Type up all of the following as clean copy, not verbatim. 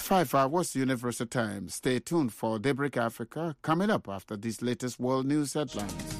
5 hours Universal Time. Stay tuned for Daybreak Africa coming up after these latest world news headlines.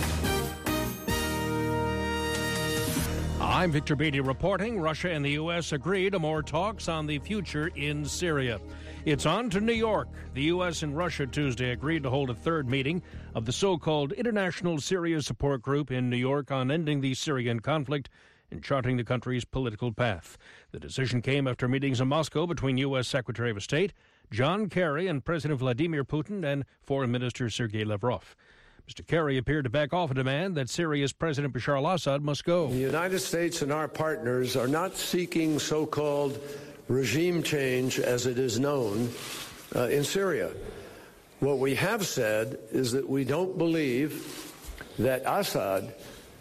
I'm Victor Beatty reporting. Russia and the U.S. agree to more talks on the future in Syria. It's on to New York. The U.S. and Russia Tuesday agreed to hold a third meeting of the so-called International Syria Support Group in New York on ending the Syrian conflict and charting the country's political path. The decision came after meetings in Moscow between U.S. Secretary of State John Kerry and President Vladimir Putin and Foreign Minister Sergei Lavrov. Mr. Kerry appeared to back off a demand that Syria's President Bashar al-Assad must go. The United States and our partners are not seeking so-called regime change, as it is known, in Syria. What we have said is that we don't believe that Assad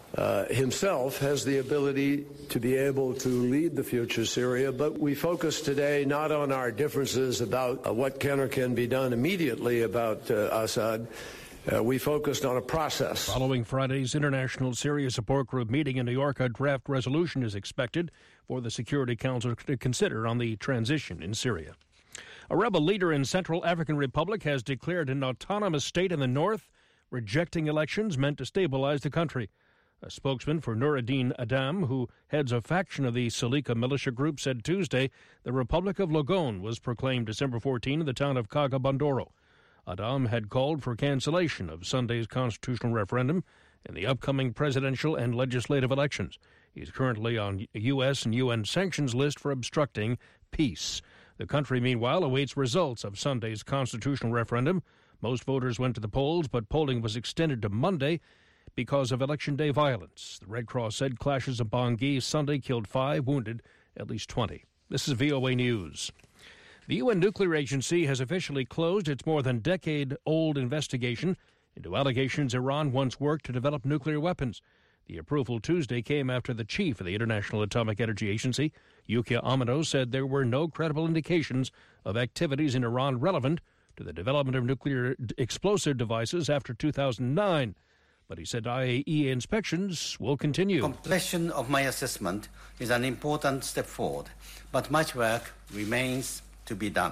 himself has the ability to be able to lead the future Syria, but we focus today not on our differences about what can or can be done immediately about Assad. We focused on a process. Following Friday's International Syria Support Group meeting in New York, a draft resolution is expected for the Security Council to consider on the transition in Syria. A rebel leader in Central African Republic has declared an autonomous state in the north, rejecting elections meant to stabilize the country. A spokesman for Nuruddin Adam, who heads a faction of the Salika militia group, said Tuesday the Republic of Logone was proclaimed December 14 in the town of Kaga-Bandoro. Adam had called for cancellation of Sunday's constitutional referendum and the upcoming presidential and legislative elections. He's currently on a U.S. and UN sanctions list for obstructing peace. The country, meanwhile, awaits results of Sunday's constitutional referendum. Most voters went to the polls, but polling was extended to Monday because of Election Day violence. The Red Cross said clashes in Bangui Sunday killed 5, wounded at least 20. This is VOA News. The UN Nuclear Agency has officially closed its more than decade-old investigation into allegations Iran once worked to develop nuclear weapons. The approval Tuesday came after the chief of the International Atomic Energy Agency, Yukiya Amano, said there were no credible indications of activities in Iran relevant to the development of nuclear explosive devices after 2009. But he said IAEA inspections will continue. Completion of my assessment is an important step forward, but much work remains to be done.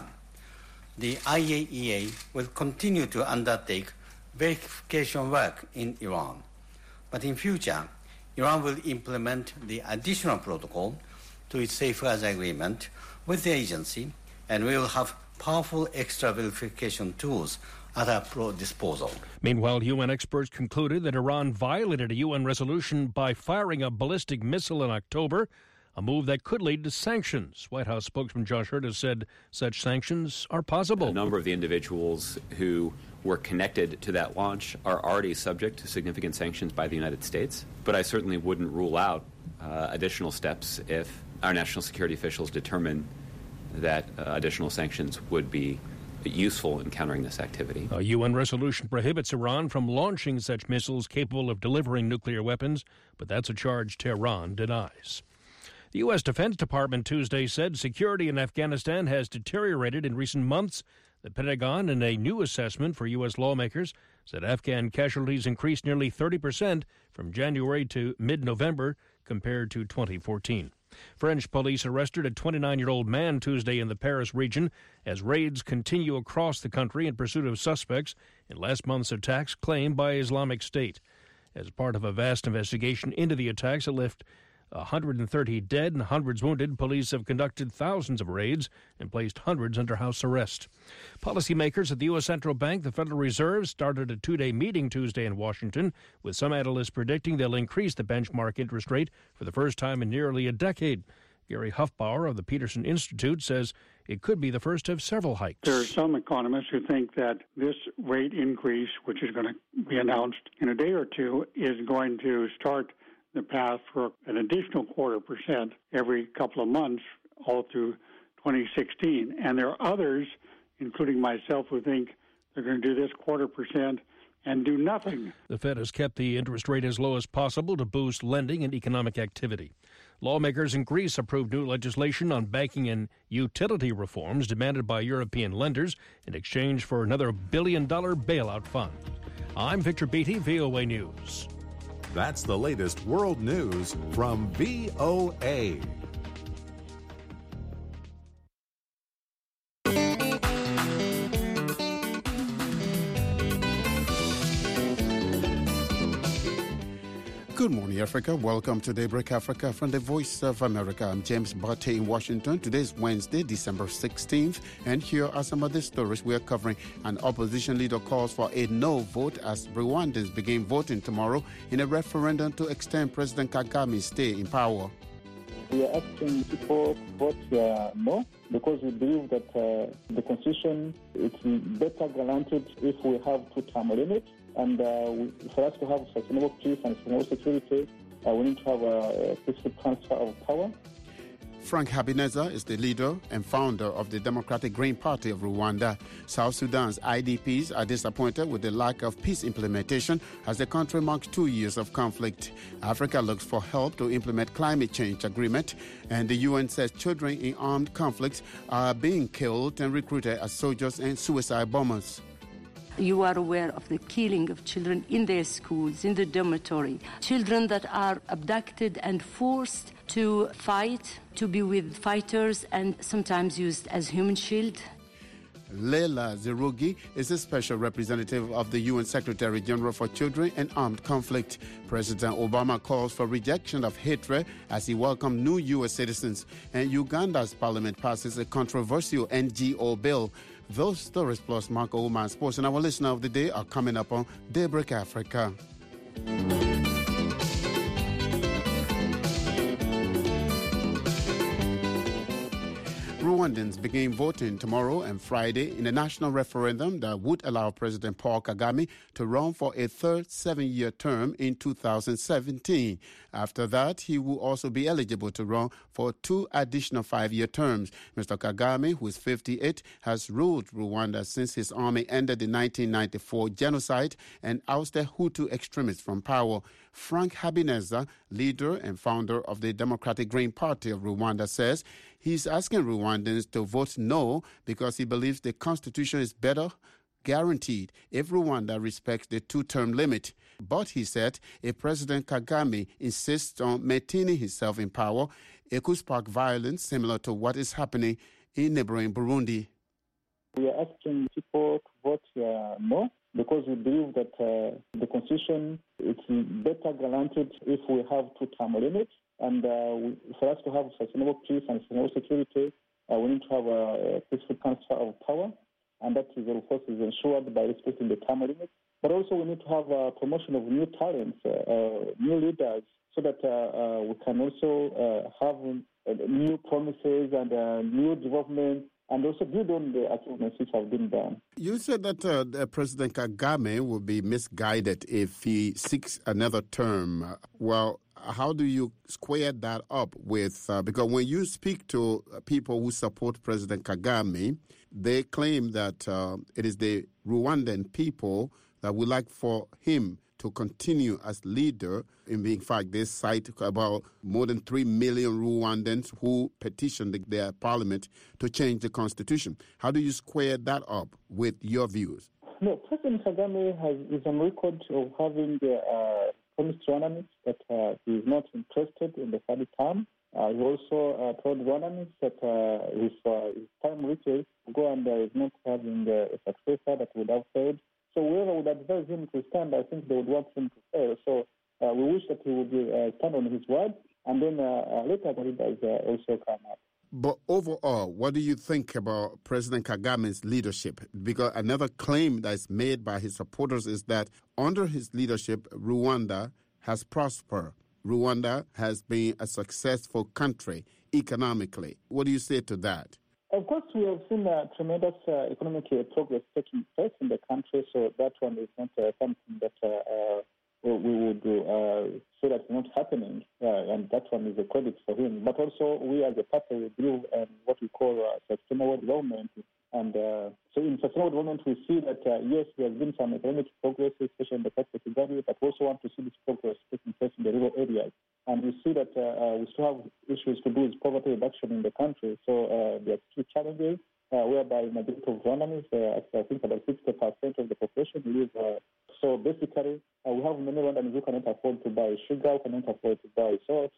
The IAEA will continue to undertake verification work in Iran. But in future, Iran will implement the additional protocol to its safeguards agreement with the agency, and we will have powerful extra verification tools at our disposal. Meanwhile, UN experts concluded that Iran violated a UN resolution by firing a ballistic missile in October, a move that could lead to sanctions. White House spokesman Josh Hurd has said such sanctions are possible. A number of the individuals who were connected to that launch are already subject to significant sanctions by the United States, but I certainly wouldn't rule out additional steps if our national security officials determine that additional sanctions would be useful in countering this activity. A UN resolution prohibits Iran from launching such missiles capable of delivering nuclear weapons, but that's a charge Tehran denies. The U.S. Defense Department Tuesday said security in Afghanistan has deteriorated in recent months. The Pentagon, in a new assessment for U.S. lawmakers, said Afghan casualties increased nearly 30% from January to mid-November compared to 2014. French police arrested a 29-year-old man Tuesday in the Paris region as raids continue across the country in pursuit of suspects in last month's attacks claimed by Islamic State. As part of a vast investigation into the attacks that left 130 dead and hundreds wounded, police have conducted thousands of raids and placed hundreds under house arrest. Policymakers at the U.S. Central Bank, the Federal Reserve, started a two-day meeting Tuesday in Washington, with some analysts predicting they'll increase the benchmark interest rate for the first time in nearly a decade. Gary Huffbauer of the Peterson Institute says it could be the first of several hikes. There are some economists who think that this rate increase, which is going to be announced in a day or two, is going to start the path for an additional 0.25% every couple of months all through 2016. And there are others, including myself, who think they're going to do this 0.25% and do nothing. The Fed has kept the interest rate as low as possible to boost lending and economic activity. Lawmakers in Greece approved new legislation on banking and utility reforms demanded by European lenders in exchange for another $1 billion bailout fund. I'm Victor Beatty, VOA News. That's the latest world news from VOA. Good morning, Africa. Welcome to Daybreak Africa from the Voice of America. I'm James Barty in Washington. Today is Wednesday, December 16th, and here are some of the stories we are covering. An opposition leader calls for a no vote as Rwandans begin voting tomorrow in a referendum to extend President Kagame's stay in power. We are asking people to vote no, because we believe that the Constitution is better guaranteed if we have two-term limits. And for us to have sustainable peace and sustainable security, we need to have a peaceful transfer of power. Frank Habineza is the leader and founder of the Democratic Green Party of Rwanda. South Sudan's IDPs are disappointed with the lack of peace implementation as the country marks 2 years of conflict. Africa looks for help to implement climate change agreement, and the UN says children in armed conflicts are being killed and recruited as soldiers and suicide bombers. You are aware of the killing of children in their schools, in the dormitory. Children that are abducted and forced to fight, to be with fighters and sometimes used as human shield. Leila Zerugi is a special representative of the UN Secretary General for Children and Armed Conflict. President Obama calls for rejection of hatred as he welcomed new U.S. citizens. And Uganda's parliament passes a controversial NGO bill. Those stories plus Marco Oman Sports and our listener of the day are coming up on Daybreak Africa. Rwandans begin voting tomorrow and Friday in a national referendum that would allow President Paul Kagame to run for a third 7-year term in 2017. After that, he will also be eligible to run for 2 additional 5-year terms. Mr. Kagame, who is 58, has ruled Rwanda since his army ended the 1994 genocide and ousted Hutu extremists from power. Frank Habineza, leader and founder of the Democratic Green Party of Rwanda, says he's asking Rwandans to vote no because he believes the constitution is better guaranteed if Rwanda respects the 2-term limit. But he said if President Kagame insists on maintaining himself in power, it could spark violence similar to what is happening in neighboring Burundi. We are asking people to vote no, because we believe that the Constitution is better guaranteed if we have 2-term limits. And for us to have sustainable peace and sustainable security, we need to have a peaceful transfer of power. And that is, of course, is ensured by respecting the term limits. But also we need to have a promotion of new talents, new leaders, so that we can also have new promises and new development, and also build on the achievements which have been done. You said that President Kagame will be misguided if he seeks another term. Well, how do you square that up with, because when you speak to people who support President Kagame, they claim that it is the Rwandan people that would like for him to continue as leader. In fact, they cite about more than 3 million Rwandans who petitioned their parliament to change the constitution. How do you square that up with your views? No, President Kagame is on record of having promised Rwandans that he is not interested in the third term. He also told Rwandans that if his time reaches, go and is not having a successor that would have failed. So whoever would advise him to stand, I think they would want him to fail. So we wish that he would stand on his word, and then later the leaders also come up. But overall, what do you think about President Kagame's leadership? Because another claim that is made by his supporters is that under his leadership, Rwanda has prospered. Rwanda has been a successful country economically. What do you say to that? Of course, we have seen tremendous economic progress taking place in the country, so that one is not something that we would say that is not happening, and that one is a credit for him. But also, we as a party believe in what we call sustainable development. And so in sustainable development, we see that, yes, there has been some economic progress, especially in the capital Kigali, but we also want to see this progress taking place in the rural areas. And we see that we still have issues to do with poverty reduction in the country. So there are 2 challenges, whereby the majority of Rwandans, I think about 60% of the population live. So basically, we have many Rwandans who cannot afford to buy sugar, cannot afford to buy salt.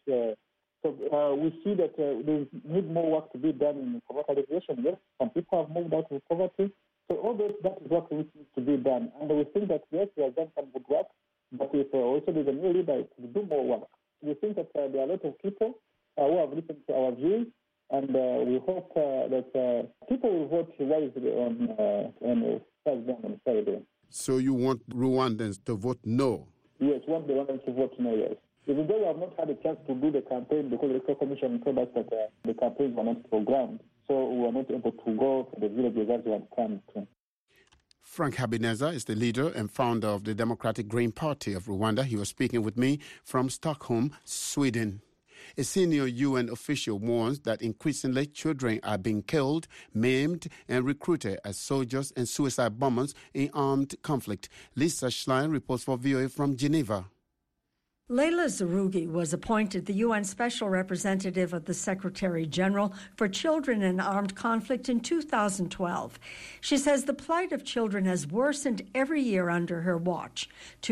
So we see that there need more work to be done in poverty alleviation. Yes, some people have moved out of poverty. So all that is work which needs to be done. And we think that, yes, we have done some good work, but we if also there's a new leader to do more work. We think that there are a lot of people who have listened to our views, and we hope that people will vote wisely on Thursday and Friday. So you want Rwandans to vote no? Yes, we want the Rwandans to vote no, yes. Even though we have not had a chance to do the campaign because the Electoral Commission told us that the campaigns were not programmed, so we were not able to go to the villages as we had planned to. Frank Habineza is the leader and founder of the Democratic Green Party of Rwanda. He was speaking with me from Stockholm, Sweden. A senior UN official warns that increasingly children are being killed, maimed, and recruited as soldiers and suicide bombers in armed conflict. Lisa Schlein reports for VOA from Geneva. Leila Zerugi was appointed the UN Special Representative of the Secretary General for Children in Armed Conflict in 2012. She says the plight of children has worsened every year under her watch.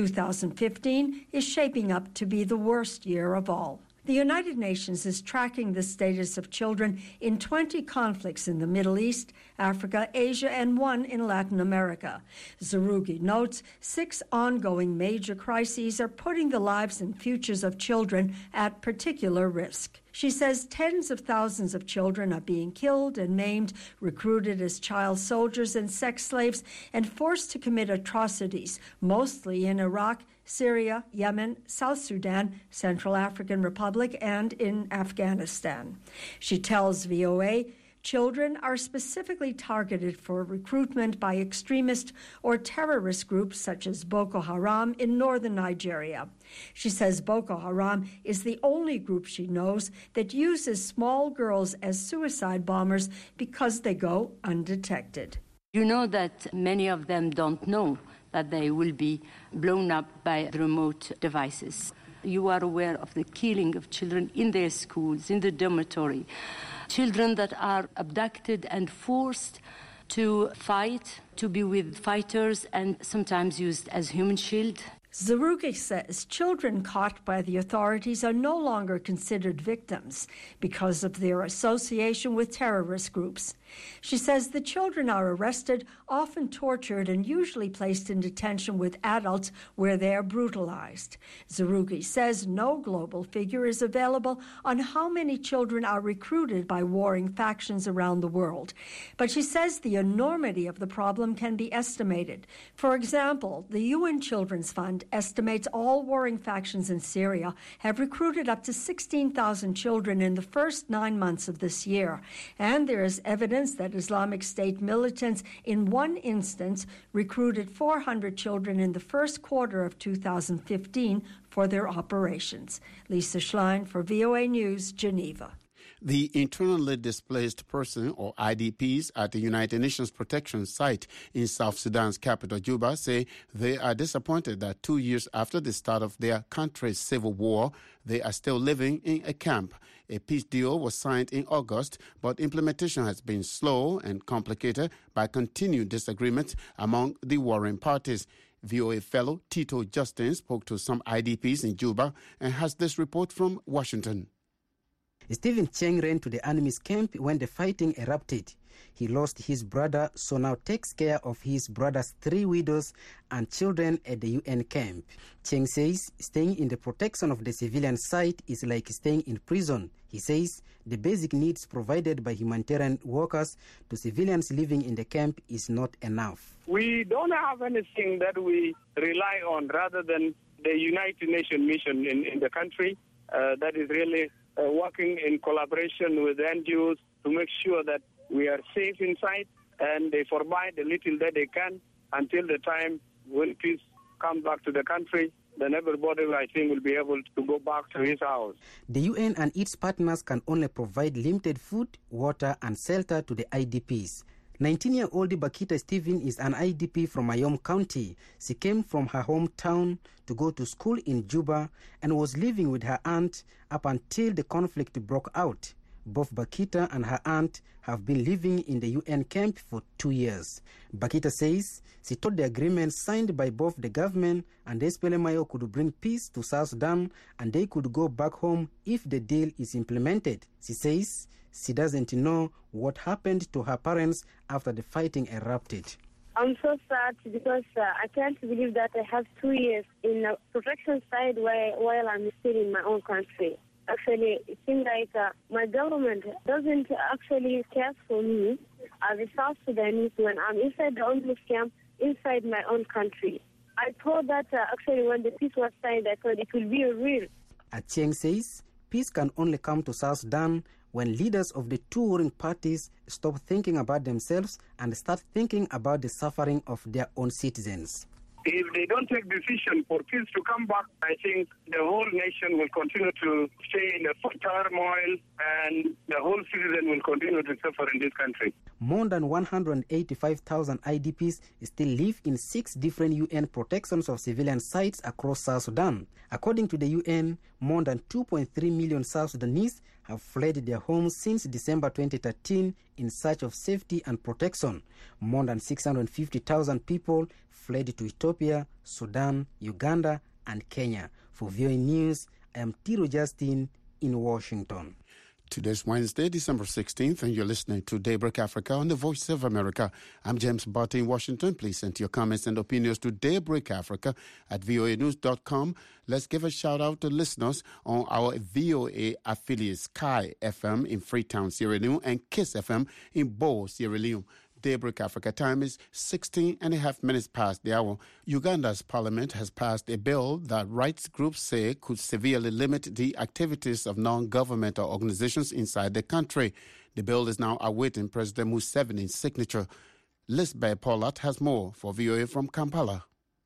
2015 is shaping up to be the worst year of all. The United Nations is tracking the status of children in 20 conflicts in the Middle East, Africa, Asia, and one in Latin America. Zerugi notes 6 ongoing major crises are putting the lives and futures of children at particular risk. She says tens of thousands of children are being killed and maimed, recruited as child soldiers and sex slaves, and forced to commit atrocities, mostly in Iraq, Syria, Yemen, South Sudan, Central African Republic, and in Afghanistan. She tells VOA children are specifically targeted for recruitment by extremist or terrorist groups such as Boko Haram in northern Nigeria. She says Boko Haram is the only group she knows that uses small girls as suicide bombers because they go undetected. You know that many of them don't know that they will be blown up by remote devices. You are aware of the killing of children in their schools, in the dormitory, children that are abducted and forced to fight, to be with fighters, and sometimes used as human shield. Zerugi says children caught by the authorities are no longer considered victims because of their association with terrorist groups. She says the children are arrested, often tortured, and usually placed in detention with adults where they are brutalized. Zerugi says no global figure is available on how many children are recruited by warring factions around the world. But she says the enormity of the problem can be estimated. For example, the UN Children's Fund estimates all warring factions in Syria have recruited up to 16,000 children in the first 9 months of this year. And there is evidence that Islamic State militants in one instance recruited 400 children in the first quarter of 2015 for their operations. Lisa Schlein for VOA News, Geneva. The internally displaced person, or IDPs, at the United Nations Protection Site in South Sudan's capital, Juba, say they are disappointed that 2 years after the start of their country's civil war, they are still living in a camp. A peace deal was signed in August, but implementation has been slow and complicated by continued disagreements among the warring parties. VOA fellow Tito Justin spoke to some IDPs in Juba and has this report from Washington. Stephen Cheng ran to the enemy's camp when the fighting erupted. He lost his brother, so now takes care of his brother's 3 widows and children at the UN camp. Cheng says staying in the protection of the civilian site is like staying in prison. He says the basic needs provided by humanitarian workers to civilians living in the camp is not enough. We don't have anything that we rely on rather than the United Nations mission in the country that is really working in collaboration with the NGOs to make sure that we are safe inside, and they provide the little that they can until the time when peace comes back to the country. Then everybody, I think, will be able to go back to his house. The UN and its partners can only provide limited food, water, and shelter to the IDPs. 19-year-old Bakita Stephen is an IDP from Mayom County. She came from her hometown to go to school in Juba and was living with her aunt up until the conflict broke out. Both Bakita and her aunt have been living in the UN camp for 2 years. Bakita says she thought the agreement signed by both the government and the SPLMIO could bring peace to South Sudan and they could go back home if the deal is implemented. She says she doesn't know what happened to her parents after the fighting erupted. I'm so sad because I can't believe that I have 2 years in the protection side while I'm still in my own country. Actually, it seems like my government doesn't actually care for me as a South Sudanese when I'm inside the UNMISS camp inside my own country. I thought that actually when the peace was signed, I thought it will be real. Achieng says peace can only come to South Sudan when leaders of the two warring parties stop thinking about themselves and start thinking about the suffering of their own citizens. If they don't take decision for peace to come back, I think the whole nation will continue to stay in a turmoil and the whole citizen will continue to suffer in this country. More than 185,000 IDPs still live in 6 different UN protections of civilian sites across South Sudan. According to the UN, more than 2.3 million South Sudanese have fled their homes since December 2013 in search of safety and protection. More than 650,000 people fled to Ethiopia, Sudan, Uganda, and Kenya. For VOA News, I am Tiro Justin in Washington. Today's Wednesday, December 16th, and you're listening to Daybreak Africa on the Voice of America. I'm James Barty in Washington. Please send your comments and opinions to Daybreak Africa at voanews.com. Let's give a shout-out to listeners on our VOA affiliates, Sky FM in Freetown, Sierra Leone, and Kiss FM in Bo, Sierra Leone. Daybreak Africa time is 16 and a half minutes past the hour. Uganda's parliament has passed a bill that rights groups say could severely limit the activities of non-governmental organizations inside the country. The bill is now awaiting President Museveni's signature. Lisbeth Pollard has more for VOA from Kampala.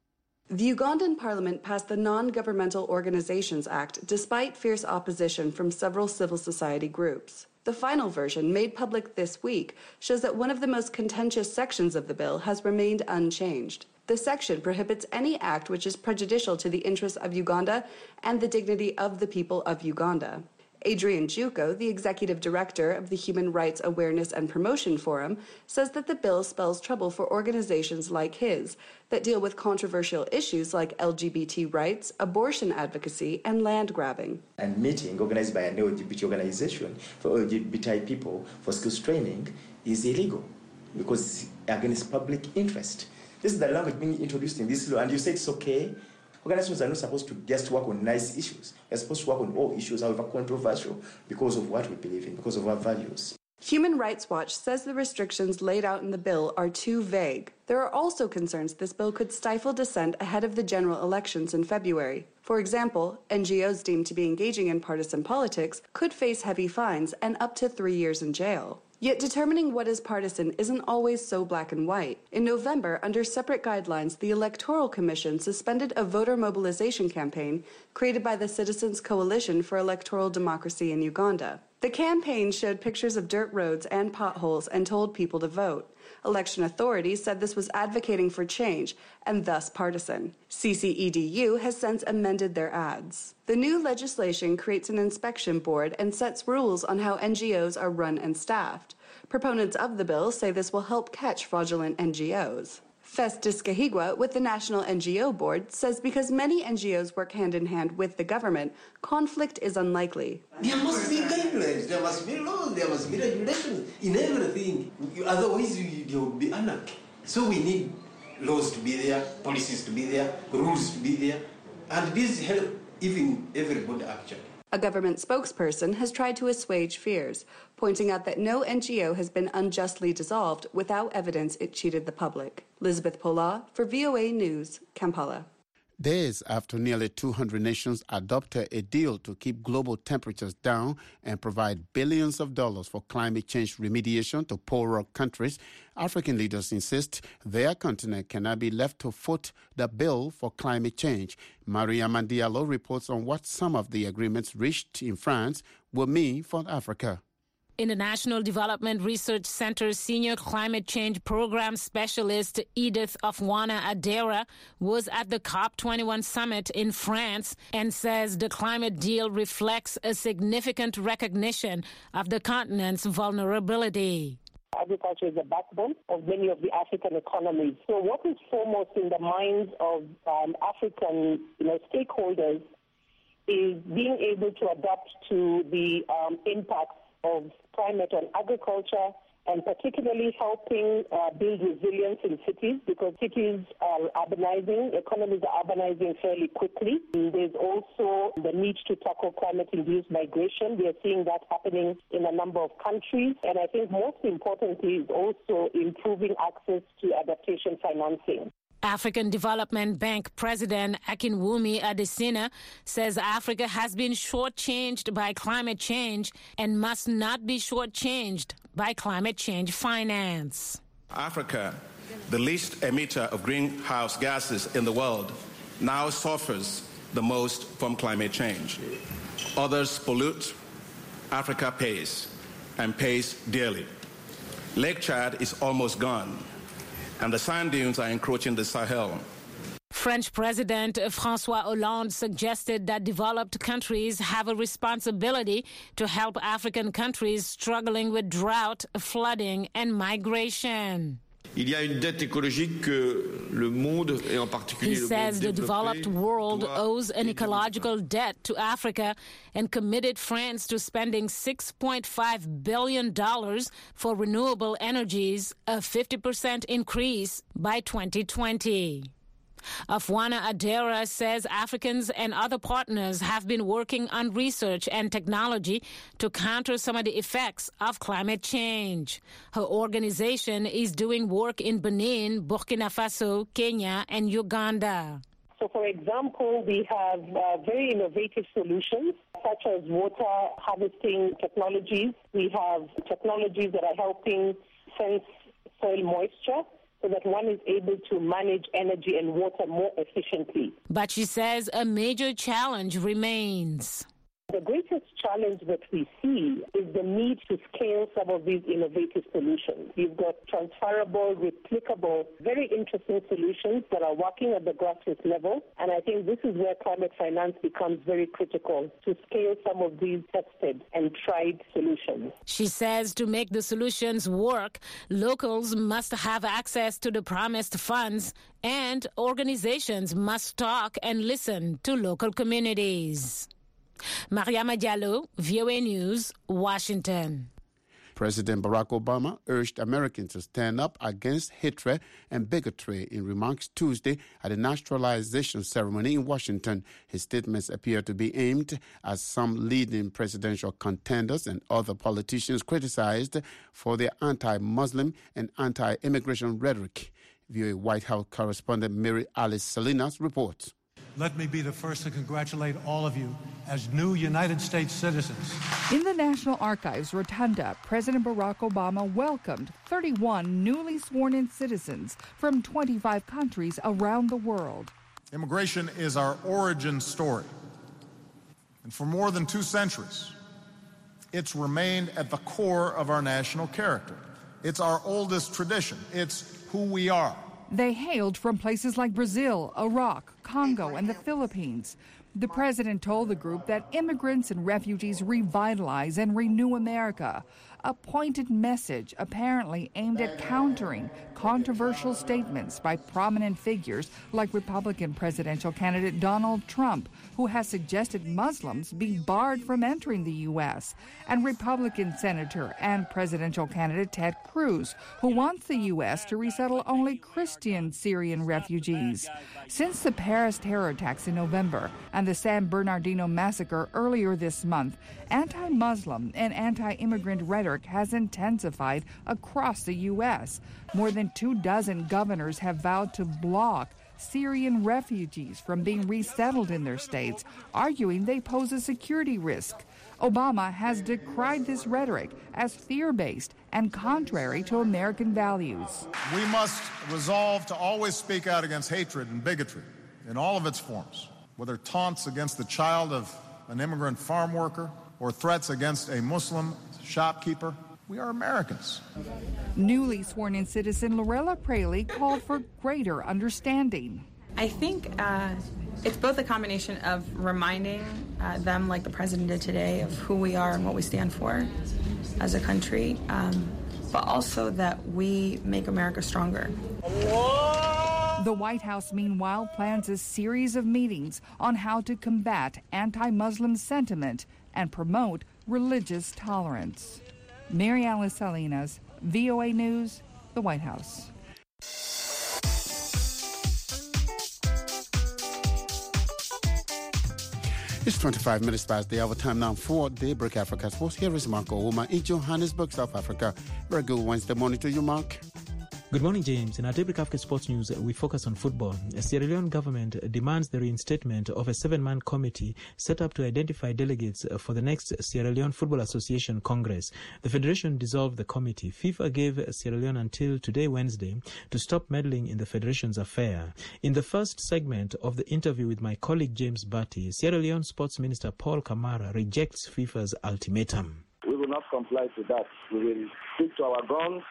The Ugandan parliament passed the Non-Governmental Organizations Act despite fierce opposition from several civil society groups. The final version, made public this week, shows that one of the most contentious sections of the bill has remained unchanged. The section prohibits any act which is prejudicial to the interests of Uganda and the dignity of the people of Uganda. Adrian Juko, the executive director of the Human Rights Awareness and Promotion Forum, says that the bill spells trouble for organizations like his that deal with controversial issues like LGBT rights, abortion advocacy, and land grabbing. A meeting organized by an LGBT organization for LGBTI people for skills training is illegal because it's against public interest. This is the language being introduced in this law, and you say it's okay. Organizations are not supposed to just work on nice issues. They're supposed to work on all issues, however controversial, because of what we believe in, because of our values. Human Rights Watch says the restrictions laid out in the bill are too vague. There are also concerns this bill could stifle dissent ahead of the general elections in February. For example, NGOs deemed to be engaging in partisan politics could face heavy fines and up to 3 years in jail. Yet determining what is partisan isn't always so black and white. In November, under separate guidelines, the Electoral Commission suspended a voter mobilization campaign created by the Citizens Coalition for Electoral Democracy in Uganda. The campaign showed pictures of dirt roads and potholes and told people to vote. Election authorities said this was advocating for change and thus partisan. CCEDU has since amended their ads. The new legislation creates an inspection board and sets rules on how NGOs are run and staffed. Proponents of the bill say this will help catch fraudulent NGOs. Festus Kahigwa with the National NGO Board says because many NGOs work hand-in-hand with the government, conflict is unlikely. There must be guidelines, there must be laws, there must be regulations in everything. Otherwise, there will be anarchy. So we need laws to be there, policies to be there, rules to be there, and this helps even everybody actually. A government spokesperson has tried to assuage fears, pointing out that no NGO has been unjustly dissolved without evidence it cheated the public. Lisbeth Pola for VOA News, Kampala. Days after nearly 200 nations adopted a deal to keep global temperatures down and provide billions of dollars for climate change remediation to poorer countries, African leaders insist their continent cannot be left to foot the bill for climate change. Maria Mandialo reports on what some of the agreements reached in France will mean for Africa. International Development Research Center's Senior Climate Change Program Specialist Edith Afwana Adera was at the COP21 summit in France and says the climate deal reflects a significant recognition of the continent's vulnerability. Agriculture is the backbone of many of the African economies. So what is foremost in the minds of African stakeholders is being able to adapt to the impacts of climate on agriculture and particularly helping build resilience in cities, because cities are urbanizing, economies are urbanizing fairly quickly. There's also the need to tackle climate-induced migration. We are seeing that happening in a number of countries. And I think most importantly is also improving access to adaptation financing. African Development Bank President Akinwumi Adesina says Africa has been shortchanged by climate change and must not be shortchanged by climate change finance. Africa, the least emitter of greenhouse gases in the world, now suffers the most from climate change. Others pollute, Africa pays, and pays dearly. Lake Chad is almost gone, and the sand dunes are encroaching the Sahel. French President François Hollande suggested that developed countries have a responsibility to help African countries struggling with drought, flooding, and migration. Il y a une dette écologique que le monde, et en particulier He says the developed world owes an ecological debt to Africa and committed France to spending $6.5 billion for renewable energies, a 50% increase by 2020. Afwana Adera says Africans and other partners have been working on research and technology to counter some of the effects of climate change. Her organization is doing work in Benin, Burkina Faso, Kenya, and Uganda. So, for example, we have very innovative solutions, such as water harvesting technologies. We have technologies that are helping sense soil moisture, so that one is able to manage energy and water more efficiently. But she says a major challenge remains. The greatest challenge that we see is the need to scale some of these innovative solutions. We've got transferable, replicable, very interesting solutions that are working at the grassroots level. And I think this is where climate finance becomes very critical, to scale some of these tested and tried solutions. She says to make the solutions work, locals must have access to the promised funds, and organizations must talk and listen to local communities. Mariama Diallo, VOA News, Washington. President Barack Obama urged Americans to stand up against hatred and bigotry in remarks Tuesday at a naturalization ceremony in Washington. His statements appear to be aimed at some leading presidential contenders and other politicians criticized for their anti-Muslim and anti-immigration rhetoric. VOA White House correspondent Mary Alice Salinas reports. Let me be the first to congratulate all of you as new United States citizens. In the National Archives Rotunda, President Barack Obama welcomed 31 newly sworn-in citizens from 25 countries around the world. Immigration is our origin story. And for more than 2 centuries, it's remained at the core of our national character. It's our oldest tradition. It's who we are. They hailed from places like Brazil, Iraq, Congo, and the Philippines. The president told the group that immigrants and refugees revitalize and renew America, a pointed message apparently aimed at countering controversial statements by prominent figures like Republican presidential candidate Donald Trump, who has suggested Muslims be barred from entering the U.S., and Republican Senator and presidential candidate Ted Cruz, who wants the U.S. to resettle only Christian Syrian refugees. Since the Paris terror attacks in November and the San Bernardino massacre earlier this month, anti-Muslim and anti-immigrant rhetoric has intensified across the U.S. More than 24 governors have vowed to block Syrian refugees from being resettled in their states, arguing they pose a security risk. Obama has decried this rhetoric as fear-based and contrary to American values. We must resolve to always speak out against hatred and bigotry in all of its forms, whether taunts against the child of an immigrant farm worker or threats against a Muslim shopkeeper. We are Americans. Newly sworn-in citizen Lorella Praley called for greater understanding. I think it's both a combination of reminding them, like the president did today, of who we are and what we stand for as a country, but also that we make America stronger. The White House, meanwhile, plans a series of meetings on how to combat anti-Muslim sentiment and promote religious tolerance. Mary Alice Salinas, VOA News, the White House. It's 25 minutes past the hour time now for Daybreak Africa Sports. Here is Mark Ouma in Johannesburg, South Africa. Very good Wednesday morning to you, Mark. Good morning, James. In our Daybreak Africa Sports News, we focus on football. The Sierra Leone government demands the reinstatement of a 7-man committee set up to identify delegates for the next Sierra Leone Football Association Congress. The federation dissolved the committee. FIFA gave Sierra Leone until today, Wednesday, to stop meddling in the federation's affair. In the first segment of the interview with my colleague James Batty, Sierra Leone Sports Minister Paul Kamara rejects FIFA's ultimatum. We will not comply to that. We will stick to our guns,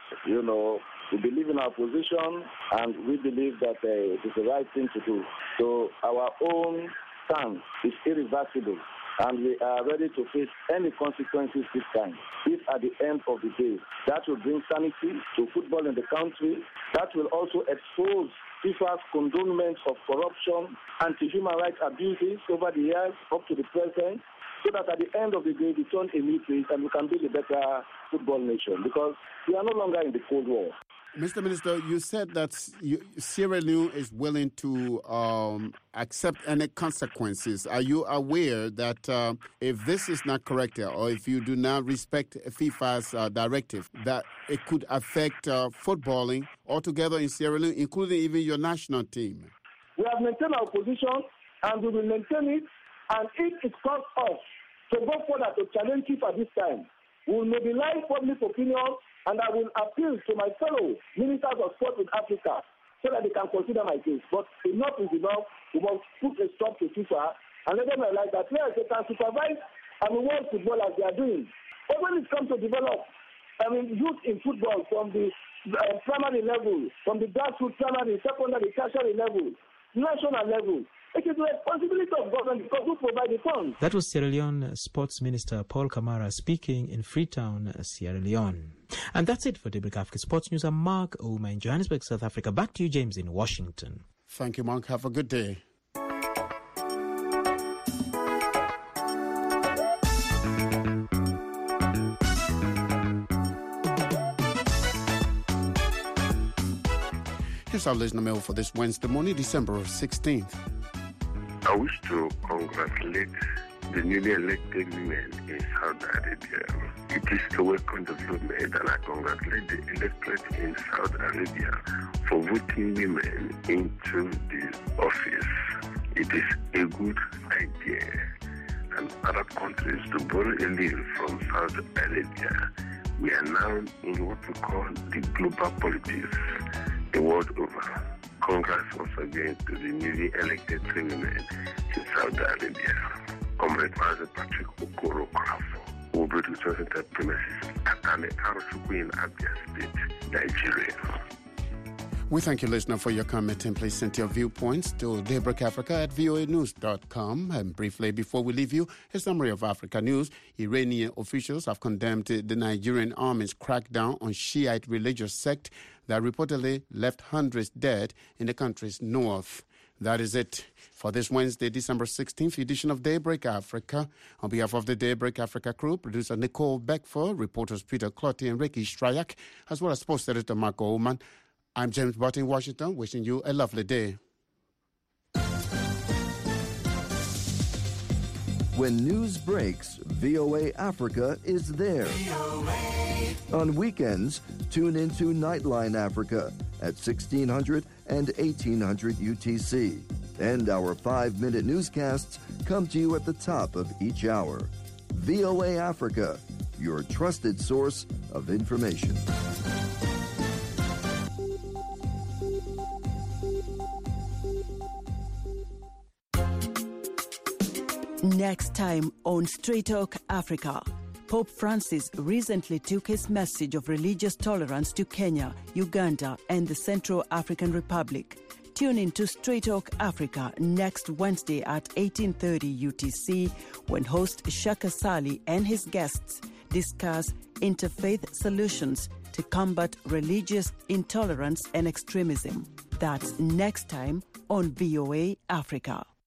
We believe in our position, and we believe that it is the right thing to do. So our own stand is irreversible, and we are ready to face any consequences this time. If at the end of the day, that will bring sanity to football in the country, that will also expose FIFA's condonement of corruption, anti-human rights abuses over the years up to the present, so that at the end of the day, we turn a new page and we can build a better football nation, because we are no longer in the Cold War. Mr. Minister, you said that Sierra Leone is willing to accept any consequences. Are you aware that if this is not corrected, or if you do not respect FIFA's directive, that it could affect footballing altogether in Sierra Leone, including even your national team? We have maintained our position, and we will maintain it. And if it costs us to go further to challenge FIFA this time, we will mobilize public opinion, and I will appeal to my fellow ministers of sport in Africa so that they can consider my case. But enough is enough. We must put a stop to FIFA and let them realize that yes, they can supervise world football as they are doing. But when it comes to develop, youth in football from the primary level, from the grassroots primary, secondary, tertiary level, national level, it is the responsibility of government because we provide the funds. That was Sierra Leone Sports Minister Paul Kamara speaking in Freetown, Sierra Leone. And that's it for Daybreak Africa Sports News. I'm Mark Ouma in Johannesburg, South Africa. Back to you, James, in Washington. Thank you, Mark. Have a good day. Here's our listener mail for this Wednesday morning, December 16th. I wish to congratulate the newly elected women in Saudi Arabia. It is a welcome development, and I congratulate the electorate in Saudi Arabia for voting women into the office. It is a good idea, and other countries to borrow a little from Saudi Arabia. We are now in what we call the global politics the world over. Congrats once again to the newly elected three women in Saudi Arabia. Comrade Mazi Patrick Okoro Krafo will be returning to premises at Arochukwu in Abia State, Nigeria. We thank you, listener, for your comment, and please send your viewpoints to daybreakafrica@voanews.com. And briefly, before we leave you, a summary of Africa news. Iranian officials have condemned the Nigerian army's crackdown on Shiite religious sect that reportedly left hundreds dead in the country's north. That is it for this Wednesday, December 16th edition of Daybreak Africa. On behalf of the Daybreak Africa crew, producer Nicole Beckford, reporters Peter Clotty and Ricky Strayak, as well as sports editor Marco Oman, I'm James Barton in Washington, wishing you a lovely day. When news breaks, VOA Africa is there. On weekends, tune into Nightline Africa at 1600 and 1800 UTC. And our 5-minute newscasts come to you at the top of each hour. VOA Africa, your trusted source of information. Next time on Straight Talk Africa, Pope Francis recently took his message of religious tolerance to Kenya, Uganda, and the Central African Republic. Tune in to Straight Talk Africa next Wednesday at 18:30 UTC when host Shaka Sali and his guests discuss interfaith solutions to combat religious intolerance and extremism. That's next time on VOA Africa.